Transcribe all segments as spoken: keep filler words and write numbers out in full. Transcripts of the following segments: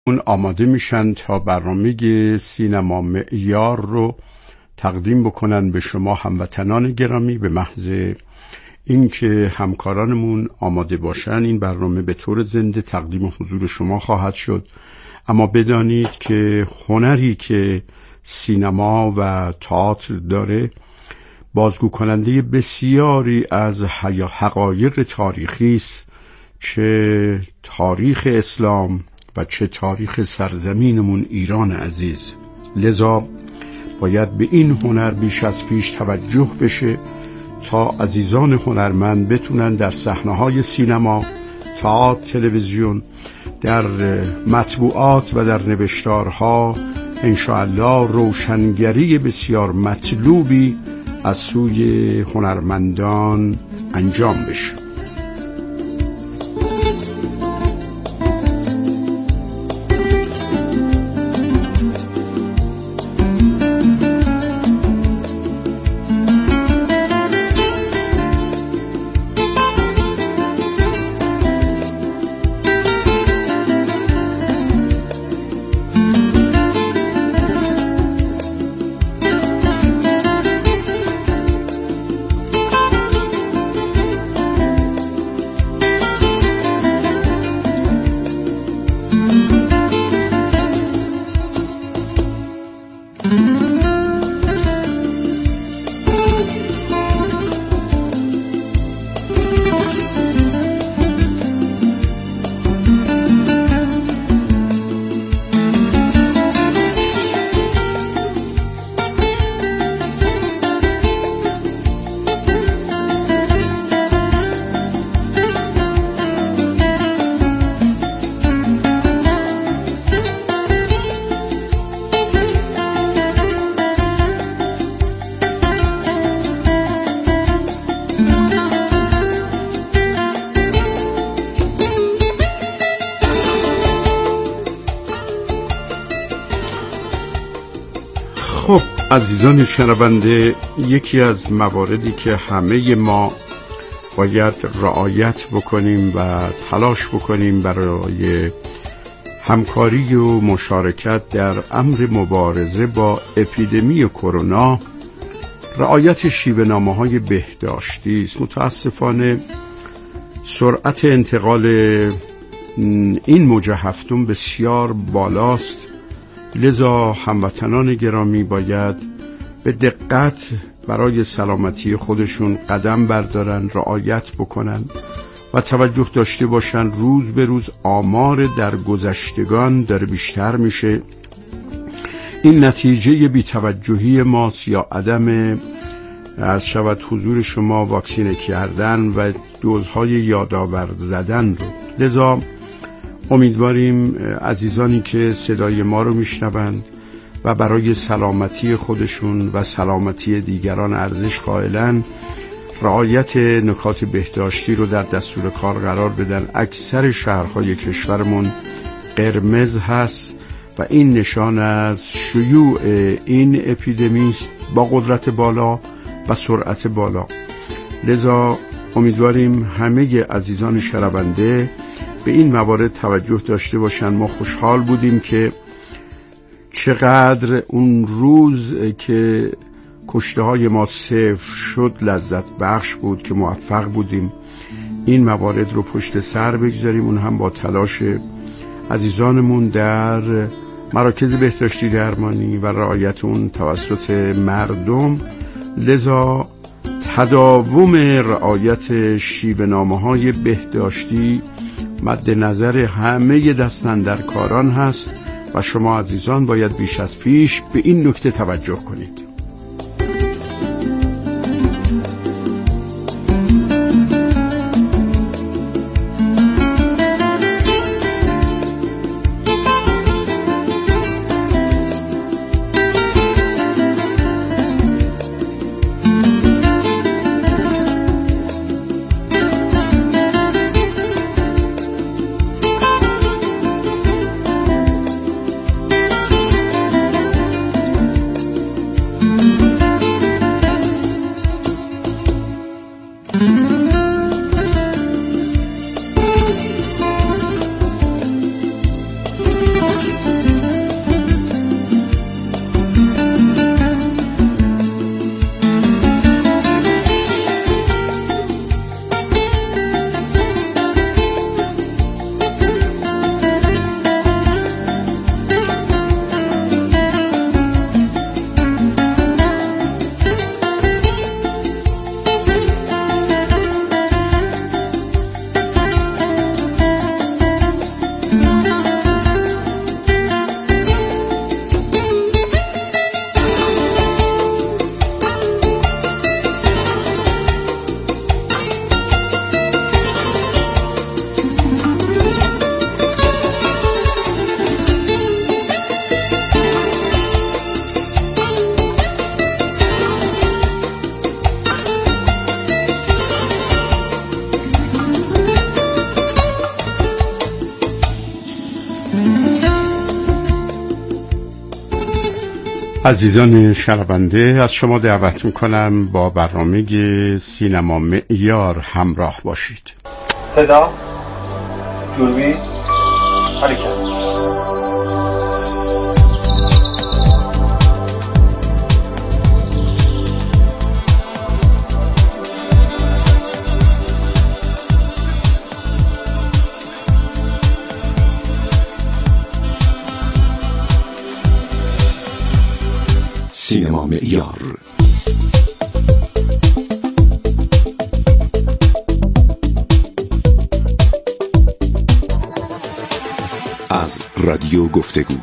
اون آماده میشن تا برنامه سینما معیار رو تقدیم بکنن به شما هموطنان گرامی. به محض اینکه همکارانمون آماده باشن این برنامه به طور زنده تقدیم حضور شما خواهد شد. اما بدانید که هنری که سینما و تئاتر داره بازگو کننده بسیاری از حقایق تاریخی است، چه تاریخ اسلام و چه تاریخ سرزمینمون ایران عزیز. لذا باید به این هنر بیش از پیش توجه بشه تا عزیزان هنرمند بتونن در صحنه‌های سینما، تئاتر، تلویزیون، در مطبوعات و در نوشتارها انشاءالله روشنگری بسیار مطلوبی از سوی هنرمندان انجام بشه. خب عزیزان شنونده، یکی از مواردی که همه ما باید رعایت بکنیم و تلاش بکنیم برای همکاری و مشارکت در امر مبارزه با اپیدمی کرونا، رعایت شیوه‌نامه‌های بهداشتی است. متاسفانه سرعت انتقال این موج هفتم بسیار بالاست، لذا هموطنان گرامی باید به دقت برای سلامتی خودشون قدم بردارن، رعایت بکنن و توجه داشته باشن. روز به روز آمار درگذشتگان داره بیشتر میشه. این نتیجه بی‌توجهی ماست یا عدم عرض شود حضور شما واکسینه کردن و دوزهای یادآور زدن رو. لذا امیدواریم عزیزانی که صدای ما رو میشنوند و برای سلامتی خودشون و سلامتی دیگران ارزش قائلن، رعایت نکات بهداشتی رو در دستور کار قرار بدن. اکثر شهرهای کشورمون قرمز هست و این نشان از شیوع این اپیدمی است با قدرت بالا و سرعت بالا. لذا امیدواریم همه عزیزان شنونده به این موارد توجه داشته باشن. ما خوشحال بودیم که چقدر اون روز که کشته های ما صفر شد لذت بخش بود که موفق بودیم این موارد رو پشت سر بگذاریم، اون هم با تلاش عزیزانمون در مراکز بهداشتی درمانی و رعایت اون توسط مردم. لذا تداوم رعایت شیوه‌نامه‌های بهداشتی مد نظر همه دستاندرکاران هست و شما عزیزان باید بیش از پیش به این نکته توجه کنید. عزیزان شنونده، از شما دعوت میکنم با برنامه سینما معیار همراه باشید. صدا، دوربین، حرکت. سینما معیار. از رادیو گفتگو.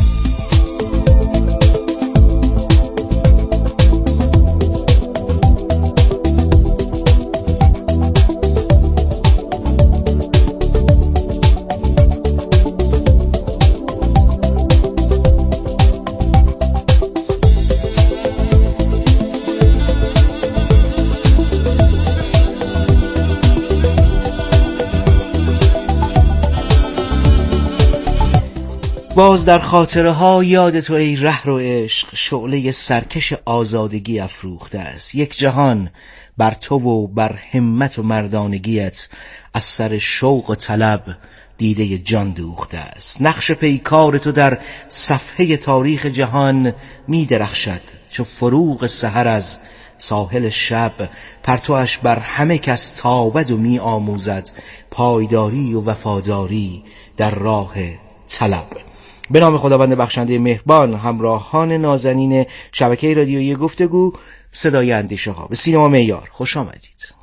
باز در خاطره ها یاد تو ای ره رو عشق، شعله سرکش آزادگی افروخته است. یک جهان بر تو و بر همت و مردانگیت، از سر شوق و طلب دیده جان دوخته است. نقش پیکار تو در صفحه تاریخ جهان می درخشد، چو فروغ سحر از ساحل شب. پرتوش بر همه کس تابد و می آموزد، پایداری و وفاداری در راه طلب. به نام خداوند بخشنده مهربان، همراهان نازنین شبکه رادیویی گفتگو، صدای اندیشه ها، به سینما معیار خوش آمدید.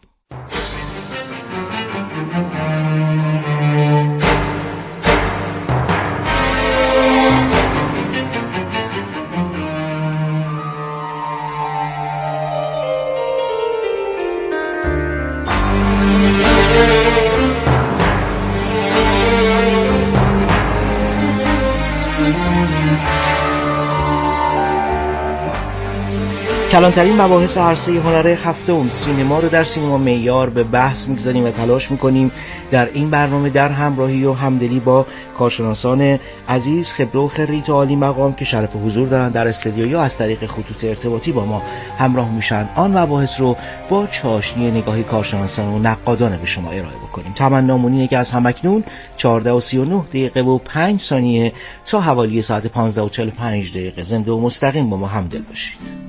کلانترین مباحث عرصه هنر هفتم سینما رو در سینما معیار به بحث می‌گذاریم و تلاش می‌کنیم در این برنامه در همراهی و همدلی با کارشناسان عزیز، خبره و خریت و عالی مقام که شرف حضور دارن در استودیو یا از طریق خطوط ارتباطی با ما همراه میشن، آن مباحث رو با چاشنی نگاهی کارشناسان و نقادانه به شما ارائه بکنیم. تمنامون اینه که از همکنون چهارده و سی و نه دقیقه و پنج ثانیه تا حوالی ساعت پانزده و چهل و پنج دقیقه زنده و مستقیم با ما همدل باشید.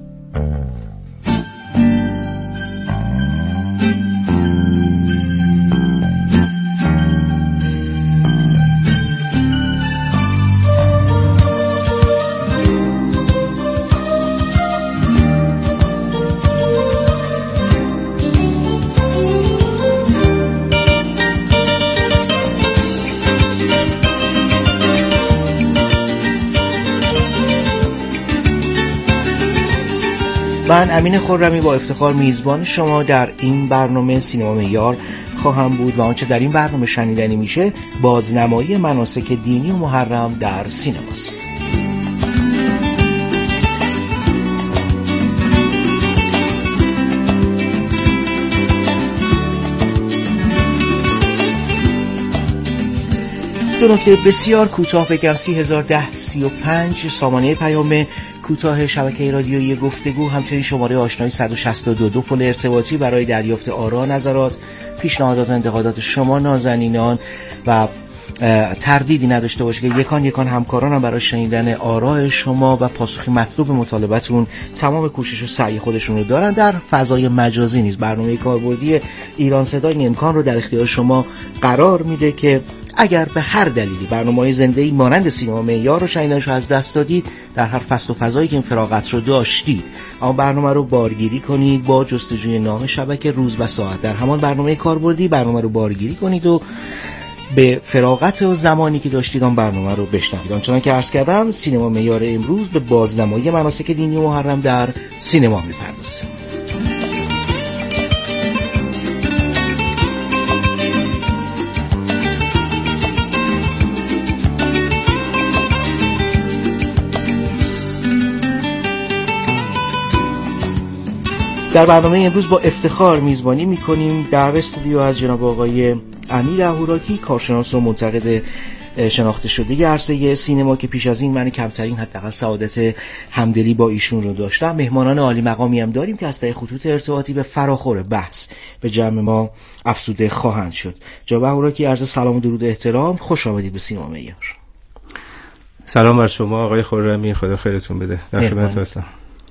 من امین خرمی با افتخار میزبان شما در این برنامه سینما معیار خواهم بود و آنچه در این برنامه شنیدنی میشه بازنمایی مناسک دینی و محرم در سینماست. دو نکته بسیار کوتاه بگم. سی هزار ده سی و پنج سامانه پیام کوتاه شبکه رادیویی گفتگو، همچنین شماره آشنایی صد و شصت و دو دو پل ارتباطی برای دریافت آرا، نظرات، پیشنهادات و انتقادات شما نازنینان و تردیدی نداشته باشه که یکان یکان همکارانم برای شنیدن آراء شما و پاسخ مطلوب مطالبتون تمام کوشش و سعی خودشون رو دارن. در فضای مجازی نیز برنامه کاربردی ایران صدا این امکان رو در اختیار شما قرار میده که اگر به هر دلیلی برنامه‌های زنده‌ای مانند سینما معیار رو شنیدنش از دست دادید، در هر فصل و فضایی که این فراغت رو داشتید، اما برنامه رو بارگیری کنید با جستجوی نام شبکه روز و ساعت در همان برنامه کاربردی برنامه رو بارگیری کنید و به فراغت و زمانی که داشتید آن برنامه رو بشنوید. آنچنان که عرض کردم سینما معیار امروز به بازنمایی مناسک دینی و محرم در سینما می‌پردازه. در برنامه امروز با افتخار میزبانی میکنیم در استودیو از جناب آقای امیر اهوراتی، کارشناس و منتقد شناخته شده عرصه سینما که پیش از این من کمترین حداقل سعادت همدلی با ایشون رو داشتم. مهمانان عالی مقامی هم داریم که از طریق خطوط ارتباطی به فراخور بحث به جمع ما افزوده خواهند شد. جناب اهوراکی، عرض سلام و درود احترام، خوش آمدید به سینما معیار. سلام بر شما آقای خرمی، خدا خیرتون بده. در خدمت هستم.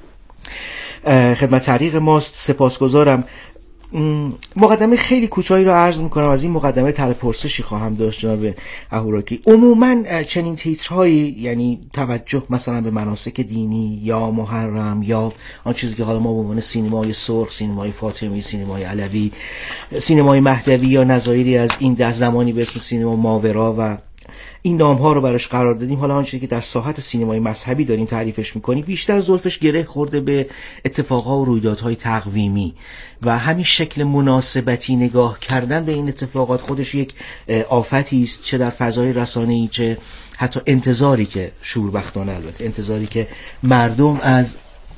خدمت تعلیق ماست، سپاسگزارم. مقدمه خیلی کوتاهی رو عرض میکنم، از این مقدمه طرح پرسشی خواهم داشت جناب اهوراکی. عموما چنین تیترهایی، یعنی توجه مثلا به مناسک دینی یا محرم یا آن چیزی که حالا ما به عنوان سینمای سرخ، سینمای فاطمی، سینمای علوی، سینمای مهدوی یا نظایری از این ده زمانی به اسم سینما ماورا و این نام ها رو براش قرار دادیم، حالا آنچه که در ساحت سینمای مذهبی داریم تعریفش میکنیم، بیشتر زلفش گره خورده به اتفاقها و رویدادهای تقویمی و همین شکل مناسبتی نگاه کردن به این اتفاقات خودش یک آفتی است، چه در فضای رسانه‌ای چه حتی انتظاری که شوربختانه، البته انتظاری که مردم از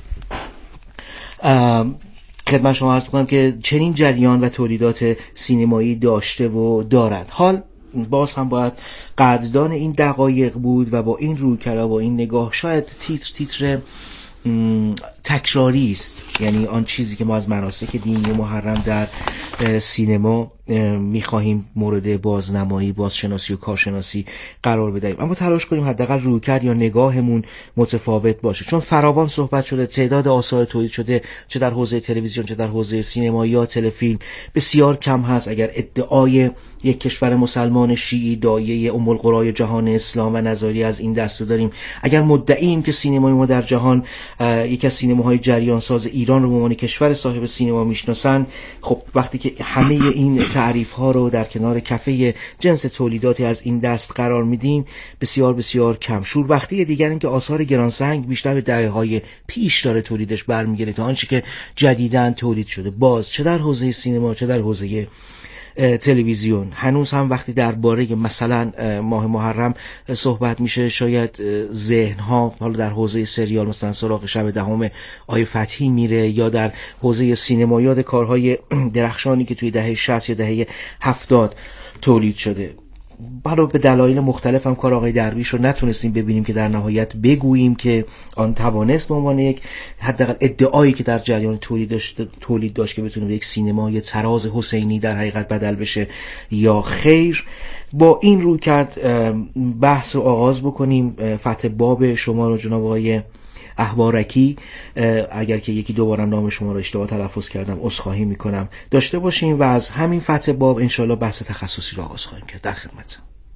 خدمت شما عرض کنم که چنین جریان و تولیدات سینمایی داشته و دارند. حال باز هم باید قدردان این دقایق بود و با این رویکرد و با این نگاه شاید تیتر تیتر تکراری است، یعنی آن چیزی که ما از مناسک دینی و محرم در سینما میخواهیم مورد بازنمایی، بازشناسی و کارشناسی قرار بدهیم، اما تلاش کنیم حداقل رویکرد یا نگاهمون متفاوت باشه، چون فراوان صحبت شده، تعداد آثار تولید شده چه در حوزه تلویزیون چه در حوزه سینما یا تلفیلم بسیار کم هست. اگر ادعای یک کشور مسلمان شیعی دایه ام القرای جهان اسلام و نظری از این دستو داریم، اگر مدعییم که سینمای ما در جهان یک از سینماهای جریان ساز ایران رو به عنوان کشور صاحب سینما میشناسن، خب وقتی که همه این تعریف ها رو در کنار کفه جنس تولیداتی از این دست قرار میدیم، بسیار بسیار کم. شوربختی دیگر این که آثار گرانسنگ بیشتر به دهه های پیش داره تولیدش برمیگره تا آنچه که جدیداً تولید شده، باز چه در حوزه سینما چه در حوزه تلویزیون. هنوز هم وقتی درباره مثلا ماه محرم صحبت میشه، شاید ذهن ها حالا در حوزه سریال مثلا سراغ شب دهم آیه فتحی میره، یا در حوزه سینما یاد کارهای درخشانی که توی دهه شصت یا دهه هفتاد تولید شده. حالا به دلایل مختلف هم کار آقای درویش رو نتونستیم ببینیم که در نهایت بگوییم که آن توانست به عنوان یک حداقل ادعایی که در جریان تولید داشت تولید داشت که بتونه به یک سینمای طراز حسینی در حقیقت بدل بشه یا خیر. با این روی کرد بحث رو آغاز بکنیم. فتح باب شما رو جناب آقای اهوارکی، اگر که یکی دوبارم نام شما رو اشتباه تلفظ کردم عذرخواهی میکنم، داشته باشیم و از همین فتح باب انشالله بحث تخصصی رو آغاز خواهیم کرد. در خدمت.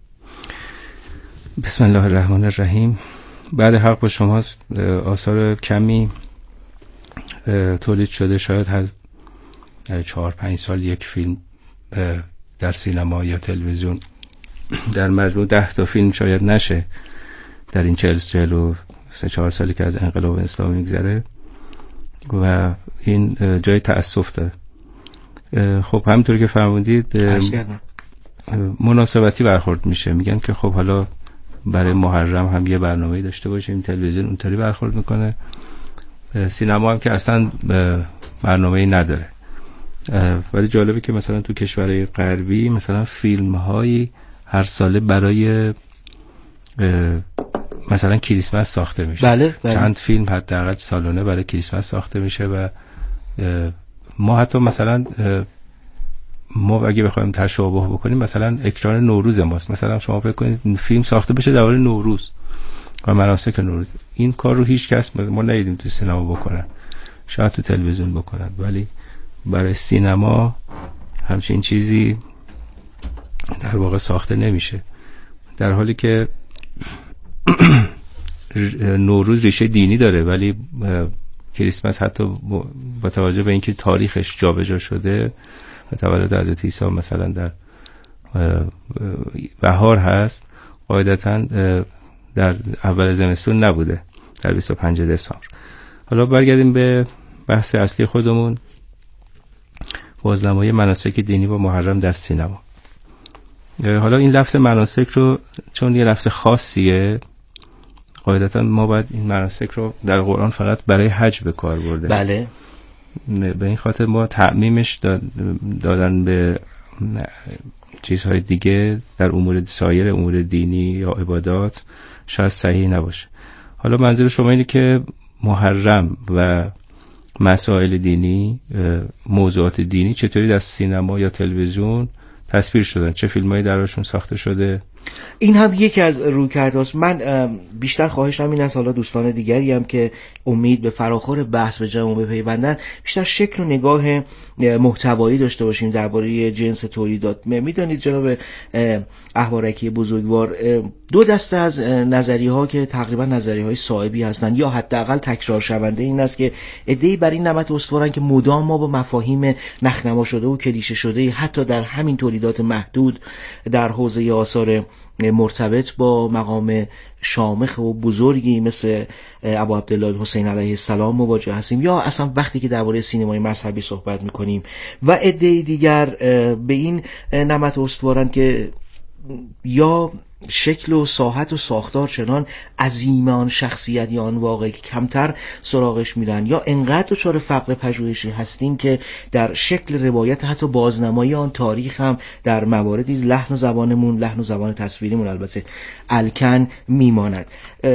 بسم الله الرحمن الرحیم. بعد حق با شما، آثار کمی تولید شده، شاید هر چهار پنج سال یک فیلم در سینما یا تلویزیون، در مجموع ده تا فیلم شاید نشه در این چهل چهل و سه چهار سالی که از انقلاب اسلامی میگذره و این جای تأسف داره. خب همینطور که فرمودید مناسبتی برخورد میشه، میگن که خب حالا برای محرم هم یه برنامه‌ای داشته باشیم، تلویزیون اونطوری برخورد میکنه، سینما هم که اصلا برنامه‌ای نداره. ولی جالبه که مثلا تو کشورهای غربی مثلا فیلم‌هایی هر ساله برای مثلا کریسمس ساخته میشه. بله، بله. چند فیلم حداقل سالانه برای کریسمس ساخته میشه و ما حتی مثلا ما اگه بخوایم تشابه بکنیم مثلا اکران نوروز ماست، مثلا شما فکر کنید فیلم ساخته بشه درباره نوروز و مناسک نوروز، این کار رو هیچ کس ما ندیدیم تو سینما بکنن، شاید تو تلویزیون بکنن، ولی برای سینما همچین چیزی در واقع ساخته نمیشه، در حالی که نوروز ریشه دینی داره ولی کریسمس حتی با توجه به اینکه تاریخش جابجا شده و تولد حضرت عیسی مثلا در بهار هست، قاعدتاً در اول زمستون نبوده، در بیست و پنجم دسامبر. حالا برگردیم به بحث اصلی خودمون، بازنمایی مناسک دینی و محرم در سینما. حالا این لفظ مناسک رو چون یه لفظ خاصیه، قاعدتا ما باید این مناسک رو در قرآن فقط برای حج به کار برده. بله. به این خاطر ما تعمیمش دادن به چیزهای دیگه در امور سایر امور دینی یا عبادات شاید صحیح نباشه. حالا منظور شما اینه که محرم و مسائل دینی، موضوعات دینی چطوری در سینما یا تلویزیون تصویر شدن، چه فیلمایی دراشون ساخته شده؟ این هم یکی از رویکردهاست. من بیشتر خواهشم این است، حالا دوستان دیگری هم که امید به فراخور بحث به جمع بپیوندن، بیشتر شکل و نگاه محتوایی داشته باشیم درباره جنس تولیدات. میدانید جناب احوارکی بزرگوار، دو دسته از نظریه ها که تقریبا نظریه های صائبی هستند یا حداقل تکرار شونده این است که عده‌ای بر این نمط استوارن که مدام ما با مفاهیم نخنما شده و کلیشه شده حتی در همین تولیدات محدود در حوزه آثار مرتبط با مقام شامخ و بزرگی مثل ابو عبدالله حسین علیه السلام مواجه هستیم، یا اصلا وقتی که درباره سینمای مذهبی صحبت میکنیم و عده‌ای دیگر به این نمط استوارن که یا شکل و ساحت و ساختار چنان عظیم آن شخصیت یا آن واقعی که کمتر سراغش میرن، یا انقدر دچار فقر پژوهشی هستیم که در شکل روایت حتی بازنمایی آن تاریخ هم در مواردی لحن و زبانمون، لحن و زبان تصویریمون البته الکن میماند.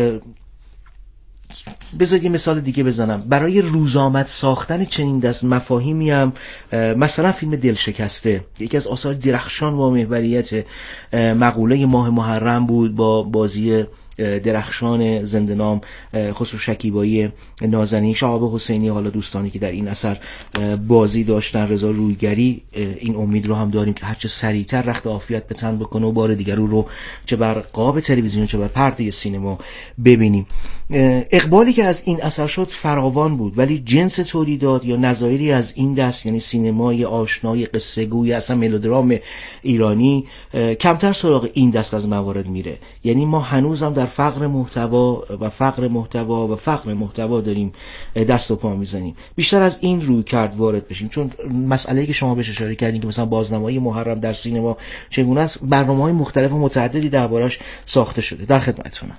بذارید یه مثال دیگه بزنم. برای روزآمد ساختن چنین دست مفاهیمی هم مثلا فیلم دلشکسته، یکی از آثار درخشان با محوریت مقوله ماه محرم بود، با بازی درخشان زنده‌نام خسرو شکیبایی نازنین، شهاب حسینی، حالا دوستانی که در این اثر بازی داشتن، رضا رویگری. این امید رو هم داریم که هرچه سریعتر رخت عافیت به تن بکنه و بار دیگر رو چه بر قاب تلویزیون چه بر پرده سینما ببینیم. اقبالی که از این اثر شد فراوان بود، ولی جنس تولیدات یا نظایری از این دست، یعنی سینمای آشنای قصه گوی، اصلا ملودرام ایرانی، کمتر سراغ این دست از موارد میره. یعنی ما هنوزم در فقر محتوا و فقر محتوا و فقر محتوا داریم دست و پا میزنیم. بیشتر از این روی کرد وارد بشیم، چون مسئله‌ای که شما بهش اشاره کردین که مثلا بازنمایی محرم در سینما چگونه است، برنامه‌های مختلف و متعددی دربارش ساخته شده. در خدمتتونم.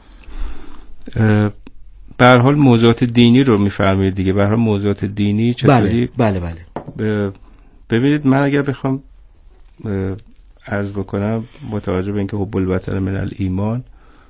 به هر حال موضوعات دینی رو میفرمایید دیگه. به هر حال موضوعات دینی چطوری؟ بله بله بله. ببینید، من اگر بخوام عرض بکنم با توجه به اینکه حب الوطن من الایمان،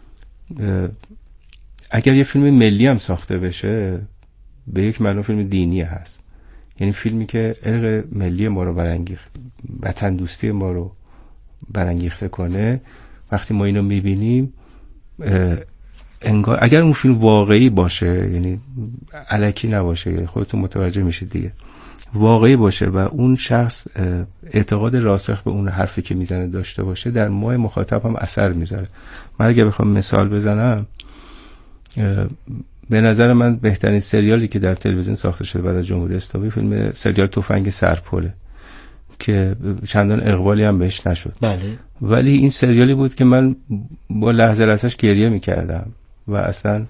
اگر یه فیلم ملی هم ساخته بشه به یک معنی فیلم دینی هست، یعنی فیلمی که ارق ملی ما رو برانگیخت، وطن دوستی ما رو برانگیخته کنه. وقتی ما اینو میبینیم انگار اگر اون فیلم واقعی باشه، یعنی الکی نباشه، یعنی خودتون متوجه میشید دیگه، واقعی باشه و اون شخص اعتقاد راسخ به اون حرفی که میزنه داشته باشه، در ماه مخاطب هم اثر میذاره. من اگه بخوام مثال بزنم، به نظر من بهترین سریالی که در تلویزیون ساخته شده بعد از جمهوری اسلامی فیلم سریال تفنگ سرپله که چندان اقبالی هم بهش نشد. بله. ولی این سریالی بود که من با لحظه لحظهش گریه میکردم و اصلا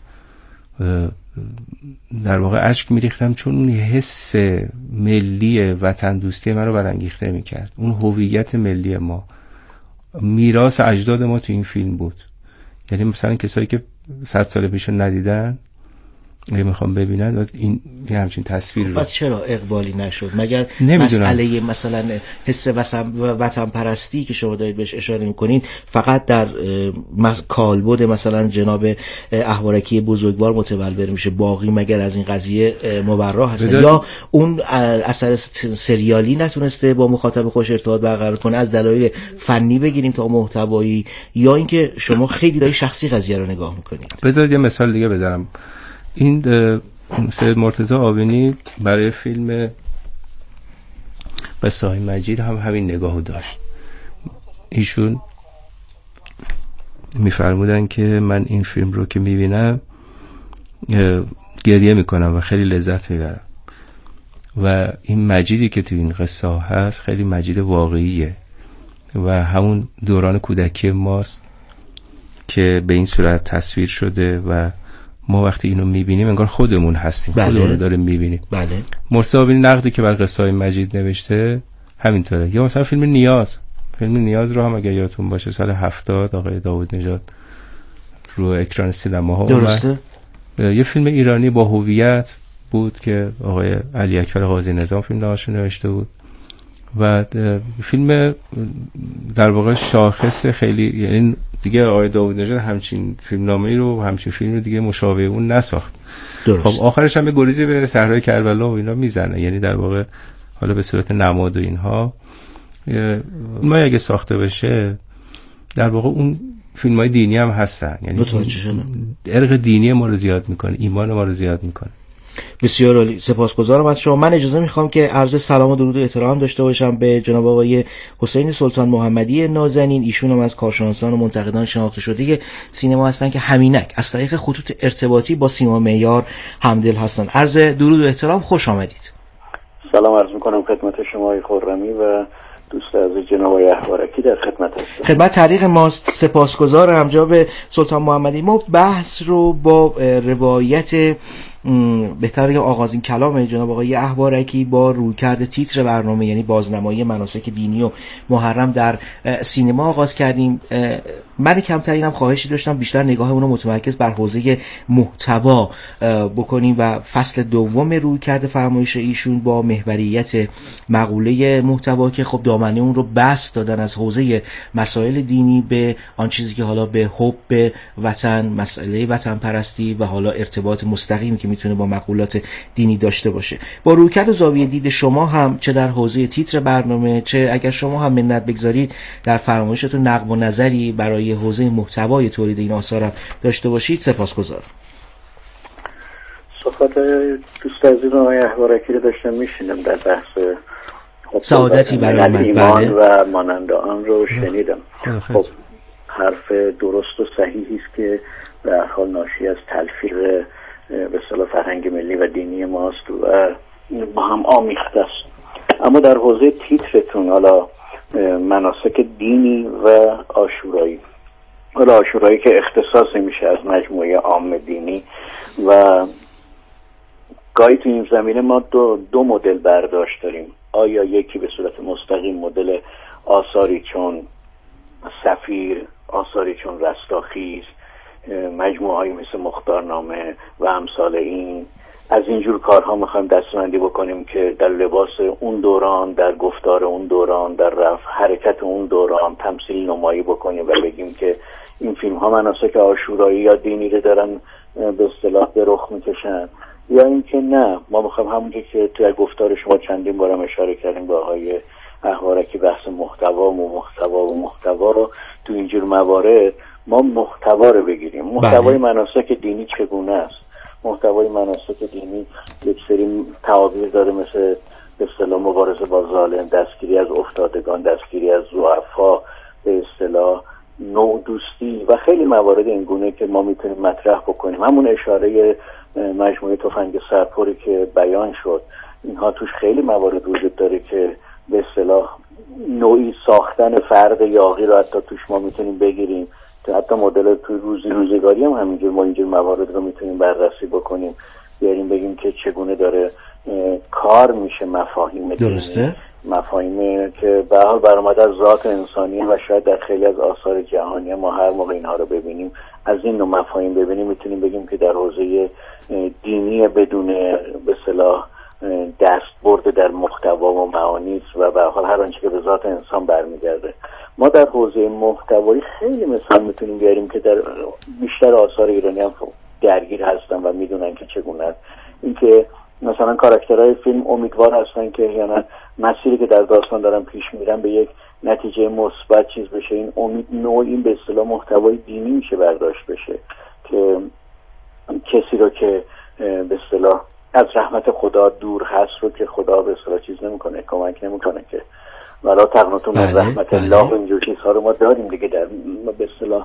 در واقع اشک میریختم، چون اون حس ملی وطن دوستی من رو برانگیخته میکرد. اون هویت ملی ما، میراث اجداد ما تو این فیلم بود. یعنی مثلا کسایی که صد سال پیش رو ندیدن اگه میخوام ببینن و این یه همچین تصویر رو، پس چرا اقبالی نشد؟ مگر مسئله مثلا حس وطن پرستی که شما دارید بهش اشاره میکنین فقط در کالبد مثلا جناب احوارکی بزرگوار متولد میشه، باقی مگر از این قضیه مبرا هست؟ یا اون اثر سریالی نتونسته با مخاطب خوش ارتباط برقرار کنه از دلایل فنی بگیریم تا محتوایی، یا اینکه شما خیلی داری شخصی قضیه رو نگاه میکنید؟ بذارید یه مثال دیگه بزنم. این سید مرتضی آبینی برای فیلم قصه های مجید هم همین نگاهو داشت. ایشون میفرمودن که من این فیلم رو که میبینم گریه میکنم و خیلی لذت میبرم و این مجیدی که تو این قصه ها هست خیلی مجید واقعیه و همون دوران کودکی ماست که به این صورت تصویر شده و ما وقتی اینو میبینیم انگار خودمون هستیم. بله. خودمون رو داریم میبینیم. بله. مرتضی آبینی نقدی که بر قصه های مجید نوشته همینطوره. یا مثلا فیلم نیاز، فیلم نیاز رو هم اگه یادتون باشه سال هفتاد آقای داوود نژاد رو اکران سینماها درسته. یه فیلم ایرانی با هویت بود که آقای علی اکبر قاضی نظام فیلم نامش نوشته بود و فیلم در واقع شاخص خیلی، یعنی دیگه آقای داوود نژاد همچین فیلمنامه‌ای رو همچین فیلم رو دیگه مشابه اون نساخت. درست. خب آخرش هم گریزی به صحرای کربلا و اینا میزنه، یعنی در واقع حالا به صورت نماد و اینها. ما اگه ساخته بشه در واقع اون فیلم‌های دینی هم هستن، یعنی ارق دینی ما رو زیاد میکنه، ایمان ما رو زیاد میکنه. بسیار عالی، سپاسگزارم از شما. من اجازه میخوام که عرض سلام و درود و احترام داشته باشم به جناب آقای حسین سلطان محمدی نازنین. ایشون هم از کارشناسان و منتقدان شناخته شده سینما هستن که همینک از طریق خطوط ارتباطی با سینما معیار همدل هستن. عرض درود و احترام، خوش آمدید. سلام عرض میکنم خدمت شما آقای خرمی و دوست عزیز جناب آقای احوارکی در خدمت هستم. خدمت تعلیق ماست، سپاسگزارم جناب سلطان محمدی. ما بحث رو با روایت بهتر بگم آغازین کلام جناب آقای احوارکی با رویکرد تیتر برنامه، یعنی بازنمایی مناسک دینی و محرم در سینما آغاز کردیم. من کمترینم خواهشی داشتم بیشتر نگاهمون رو متمرکز بر حوزه محتوا بکنیم و فصل دوم رویکرد فرمایش ایشون با محوریت مقوله محتوا که خب دامنه اون رو بست دادن از حوزه مسائل دینی به آن چیزی که حالا به حب وطن، مسئله وطن پرستی و حالا ارتباط مستقیمی که میتونه با مقولات دینی داشته باشه. با رویکرد و زاویه دید شما هم چه در حوزه تیتر برنامه، چه اگر شما هم منت بگذارید در فرمایشتون نقد و نظری برای حوزه محتوای تولید این آثار هم داشته باشید، سپاسگزارم. صحبت دوست عزیز آقای احوارکی رو داشتم میشینم در بحث سعادتی برای ایمان و مانند آن رو شنیدم. خب حرف درست و صحیحی است که به هر حال ناشی از تلفیق به اصطلاح فرهنگ ملی و دینی ماست و با هم آمیخته است. اما در حوزه تیترتون حالا مناسک دینی و عاشورایی، حالا عاشورایی که اختصاص میشه از مجموعه عام دینی و گاهی تو این زمینه ما دو, دو مدل برداشت داریم. آیا یکی به صورت مستقیم مدل آثاری چون سفیر، آثاری چون رستاخیز، مجموعه های مثل مختارنامه و امثال این، از اینجور کارها میخوایم دستبندی بکنیم که در لباس اون دوران، در گفتار اون دوران، در رفع حرکت اون دوران تمثیل نمایی بکنیم و بگیم که این فیلم ها مناسک عاشورایی یا دینی رو دارن به اصطلاح به رخ میکشن، یا اینکه نه ما میخوایم همونجوری که توی گفتار شما چندین بارم اشاره کردیم با آقای احوارکی بحث محتوا و محتوا و محتوا رو تو اینجور موارد ما محتوا رو بگیریم. محتوای مناسک دینی چگونه است؟ محتوای مناسک دینی یک سری تعابیر داره مثل به اصطلاح مبارزه با ظالم، دستگیری از افتادگان، دستگیری از ضعفا، به اصطلاح نوع دوستی و خیلی موارد این گونه که ما میتونیم مطرح بکنیم. همون اشاره مجموعه تفنگ سرپری که بیان شد، اینها توش خیلی موارد وجود داره که به اصطلاح نوعی ساختن فرد یاغی رو حتی توش ما میتونیم بگیریم، که حتی مدل توی روزی روزگاری هم همینجور ما اینجور موارد رو میتونیم بررسی بکنیم، بیاریم بگیم که چگونه داره کار میشه مفاهیم درسته؟ مفاهیمی که به حال برآمده از ذات انسانی و شاید در خیلی از آثار جهانی ما هر موقع اینها رو ببینیم، از این نوع مفاهیم ببینیم، میتونیم بگیم که در حوزه دینی بدون به اصطلاح دست برده در محتوا و معانی و به حال هر آنچه که به ذات انسان برمیگرده. ما در حوزه محتوایی خیلی مثال میتونیم بیاریم که در بیشتر آثار ایرانی هم درگیر هستن و میدونن که چگونه است. اینکه مثلا کاراکترهای فیلم امیدوار هستن که یعنی مسیری که در داستان دارن پیش میرن به یک نتیجه مثبت چیز بشه. این امید نوع این به اصطلاح محتوای دینی میشه برداشت بشه که کسی رو که به اصطلاح از رحمت خدا دور هست رو که خدا به اصطلاح چیز نمیکنه، کمک نمیکنه که ولا تقنطوا من رحمت الله، اینجور چیزها رو ما داریم دیگه در به اصطلاح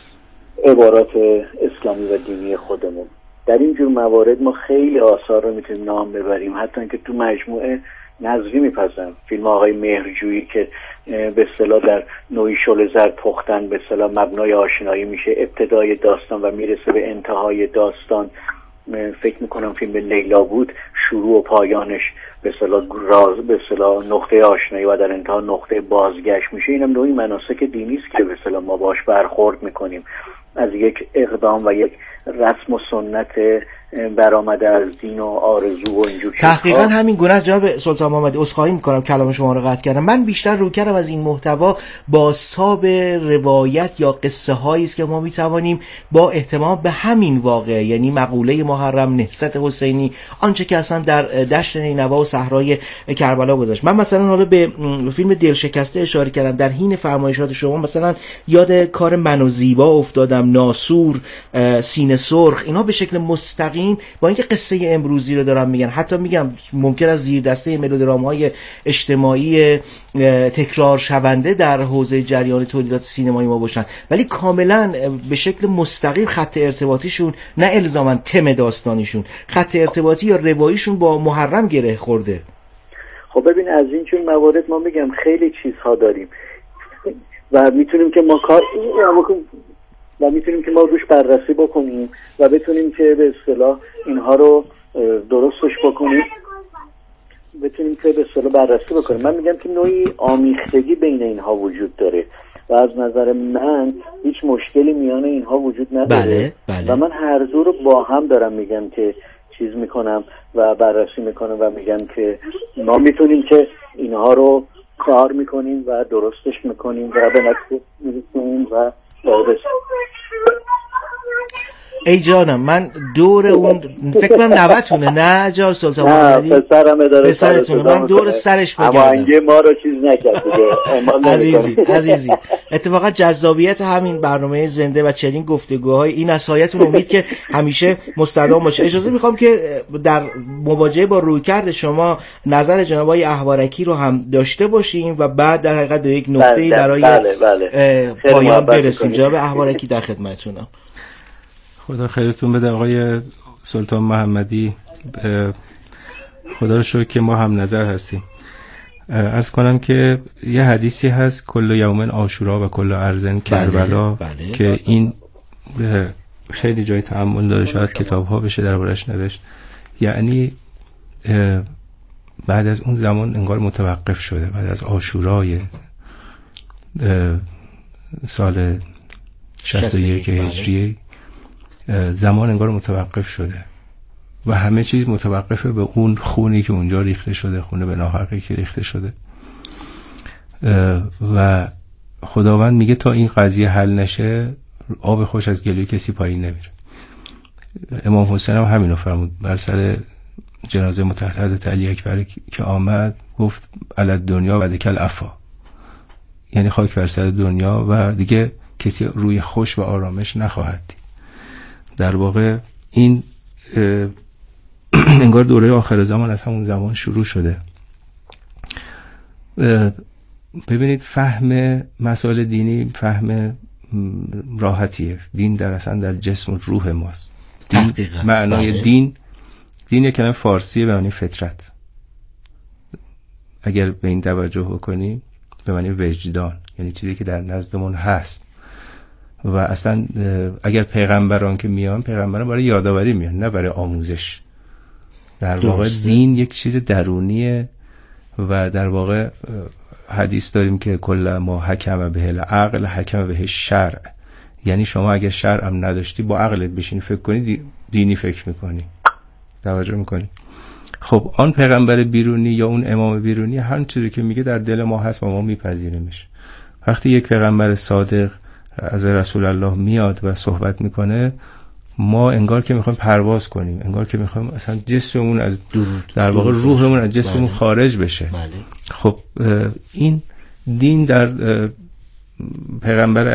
عبارات اسلامی و دینی خودمون. در اینجور موارد ما خیلی آثار رو میتونیم نام ببریم، حتی اینکه تو مجموعه نظری میپسن فیلم آقای مهرجویی که به اصطلاح در نوعی شعله زرد پختن به اصطلاح مبنای آشنایی میشه ابتدای داستان و میرسه به انتهای داستان. فکر میکنم فیلم لیلا بود، شروع و پایانش به اصطلاح راز به اصطلاح نقطه آشنایی و در انتها نقطه بازگشت میشه. اینم نوعی مناسک دینی است که به اصطلاح ما باش برخورد میکنیم، از یک اقدام و یک رسم و سنت برآمده از دین و آرزو و اینجور چیزها. تحقیقا همین گونه. جناب سلطان محمدی عذرخواهی میکنم کلام شما رو قطع کردم. من بیشتر رو کردم از این محتوا بازتاب روایت یا قصه هایی است که ما میتوانیم با اهتمام به همین واقعه، یعنی مقوله محرم، نهضت حسینی، آنچه که اصلا در دشت نینوا و صحرای کربلا گذاشت. من مثلا حالا به فیلم دلشکسته اشاره کردم. در حین فرمایشات شما مثلا یاد کار من و زیبا افتادم، ناسور، سینه سرخ، اینا به شکل مستقیم با اینکه قصه امروزی رو دارم میگن، حتی میگم ممکن است زیر دسته ملودرام‌های اجتماعی تکرار شونده در حوزه جریان تولیدات سینمایی ما باشن، ولی کاملا به شکل مستقیم خط ارتباطیشون، نه الزاما تم داستانیشون، خط ارتباطی یا رواییشون با محرم گره خورده. خب ببین از این چون موارد ما میگم خیلی چیزها داریم و میتونیم که ما کار و میتونیم که ما روش بررسی بکنیم و بتونیم که به اصطلاح اینها رو درستش بکنیم، بتونیم که به اصطلاح بررسی بکنیم. من میگم که نوعی آمیختگی بین اینها وجود داره و از نظر من هیچ مشکلی میان اینها وجود نداره. بله، بله. و من هر دو رو با هم دارم میگم که چیز میکنم و بررسی میکنم و میگم که ما میتونیم که اینها رو کار میکنیم و درستش میکنیم و به نتیجه میرسونیم و درست. ای جانم من دور اون فکر کنم نوتونه، نه جا سلطان محمدی؟ نه پسرم اداره پسرتونه. من دور سرش بگردم. اما انگه ما رو چیز نکرد دیگه. عزیزی عزیزی اتفاقا جذابیت همین برنامه زنده و چنین گفتگوهای این نصایحتون امید که همیشه مستدام باشه. اجازه میخوام که در مواجهه با رویکرد شما نظر جناب آقای احوارکی رو هم داشته باشیم و بعد در حقیقت به یک نقطه‌ای برای بله بله. پایان برسیم. جناب احوارکی در خدمتتونم. خدا خیرتون بده آقای سلطان محمدی. خدا رو شکر که ما هم نظر هستیم. عرض کنم که یه حدیثی هست کل یومن عاشورا و کل ارزن کربلا، بله، بله. که این خیلی جای تأمل داره، شاید کتاب ها بشه دربارش نوشت. یعنی بعد از اون زمان انگار متوقف شده، بعد از عاشورای سال شصت و یک هجری زمان انگار متوقف شده و همه چیز متوقفه به اون خونی که اونجا ریخته شده، خونه به ناحقی که ریخته شده. و خداوند میگه تا این قضیه حل نشه آب خوش از گلوی کسی پایین نمیره. امام حسین هم همینو فرمود بر سر جنازه مطهر حضرت علی اکبر که آمد، گفت علی دنیا و دکل عفا، یعنی خاک بر سر دنیا و دیگه کسی روی خوش و آرامش نخواهد دید. در واقع این انگار دوره آخر زمان از همون زمان شروع شده. ببینید فهم مسائل دینی فهم راحتیه. دین در اصلا در جسم و روح ماست. دین معنای بله. دین دین یک کلمه فارسیه به معنی فطرت. اگر به این توجه بکنی به معنی وجدان، یعنی چیزی که در نزدمون هست. و اصلا اگر پیغمبران که میان، پیغمبران برای یادآوری میان نه برای آموزش. در واقع دین یک چیز درونیه و در واقع حدیث داریم که کل ما حکم به العقل حکم به الشرع، یعنی شما اگر شرع هم نداشتی با عقلت بشینی فکر کنی دینی فکر میکنی، توجه میکنی. خب آن پیغمبر بیرونی یا اون امام بیرونی هر چیزی که میگه در دل ما هست و ما میپذیریمش. وقتی یک پیغمبر صادق از رسول الله میاد و صحبت میکنه، ما انگار که میخوایم پرواز کنیم، انگار که میخوایم اصلا جسممون از در واقع روحمون از جسممون بله. خارج بشه. بله. خب این دین در پیغمبر